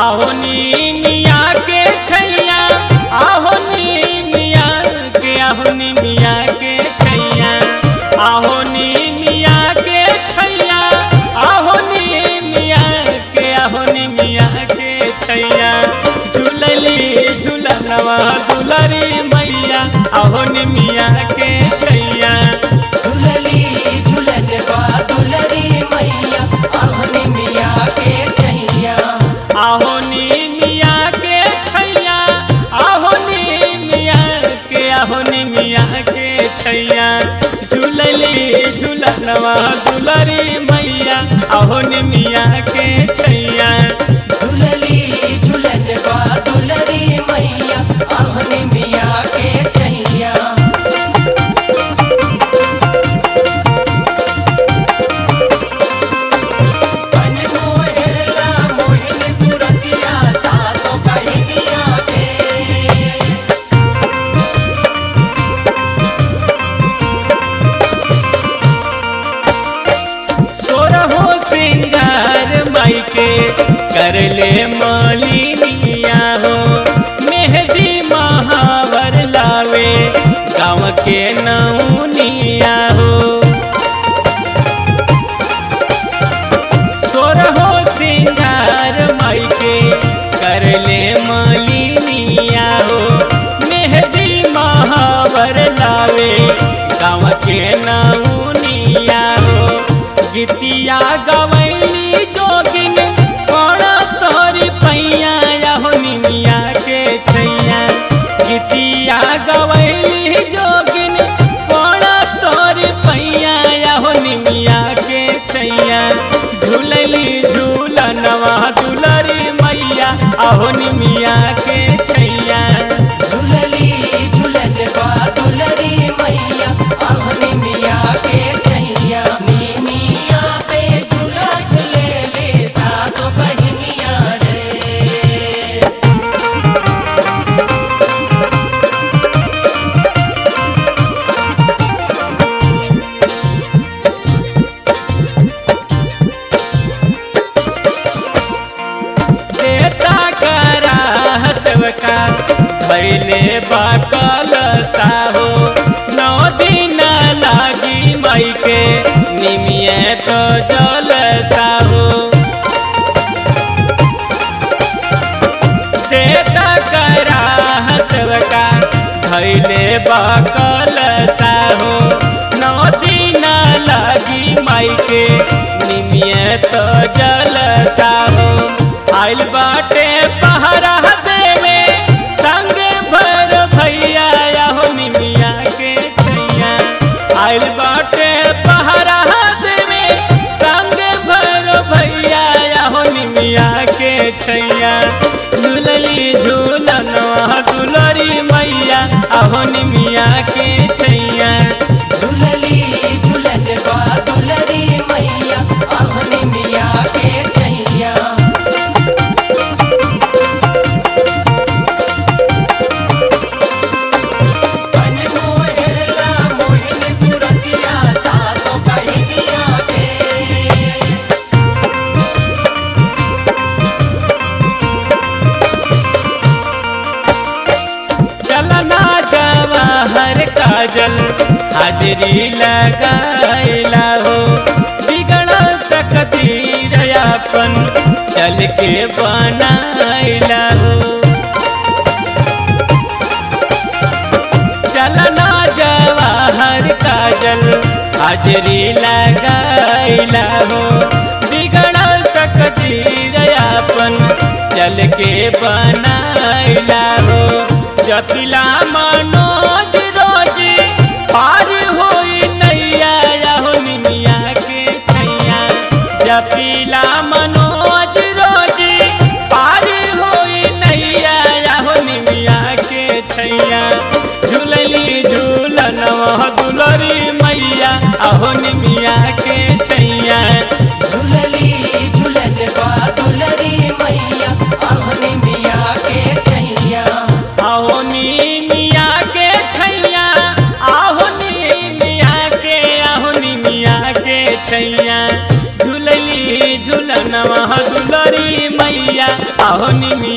आहो नीमिया के छैया आहो नीमिया के आहो नीमिया के छैया आहो नीमिया के छैया आहो नीमिया के आहो नीमिया के छैया झूलली झूलनवा दुलारी मैया आहो नीमिया के छैया झूलली झूलनवा दुलारी मैया आहो नीमिया के छैया आहो नीमिया के छैया आहो नीमिया के आहो नीमिया के छैया झूलली झूलनवा दुलारी मैया आहो नीमिया के छैया झूलली झूलनवा दुलारी मैया आहो नीमिया के छैया बनमोहला मोहिनी सुरतिया सातो कहिनिया के सोरहो सिंगार माई के करले मालिनिया हो मेहदी महावर लावे गाँव के नौनिया हो सोरहो सिंगार माई के करले मालिनिया हो मेहदी महावर लावे गाँव के नौनिया हो गीतिया गवैली जोगिन कोड़ा तोरी पैया हो निमिया के छैया गीतिया गवैली जोगिन कोड़ा तोरी पैया हो निमिया के छैया झूलली झूलनवा दुलारी मैया आहो निमिया के छैया झूलली झूलनवा दुलारी मैया आहो नीमिया के छैया नीमिया पे झूला झूलेले सातो कहिनिया रे देता करा हसवका भैले बाकल साहो 9 दिन लागी मई के निमिये तो जल साहो देता करा हसवका भैले बाकल साहो 9 दिन लागी मई के निमिये तो जल साहो आइल बाटे पहरा देवे संग भर भैया हो निमिया के छैया आइल बाटे पहरा देवे संग भर भैया हो निमिया के छैया झूलली झूलनवा दुलारी मैया आहो निमिया के छैया झूलली झूलनवा दुलारी मैया आहो नीमिया के छैया बनमोहला मोहिनी सुरतिया सातो कहिनिया के चलना जवाहर काजल हाजरी लगाइला हो बिगड़ल तकदीर अपन चल के बनाइला हो चलना जवाहर काजल हाजरी लगाइला हो बिगड़ल तकदीर अपन चल के बनाइला हो जपिला मनोज रोज पार होई नैया हो निमिया के छैया जपिला मनोज रोज पार होई नैया हो निमिया के छैया झूलली झूलनवा दुलारी मैया आहो निमिया के छैया झूलली झूलनवा दुलारी मैया आहो नीमिया के छैया आहो नीमिया के छैया आहो नीमिया के आहो नीमिया के छैया झूलली झूलनवा दुलारी मैया आहो निमिया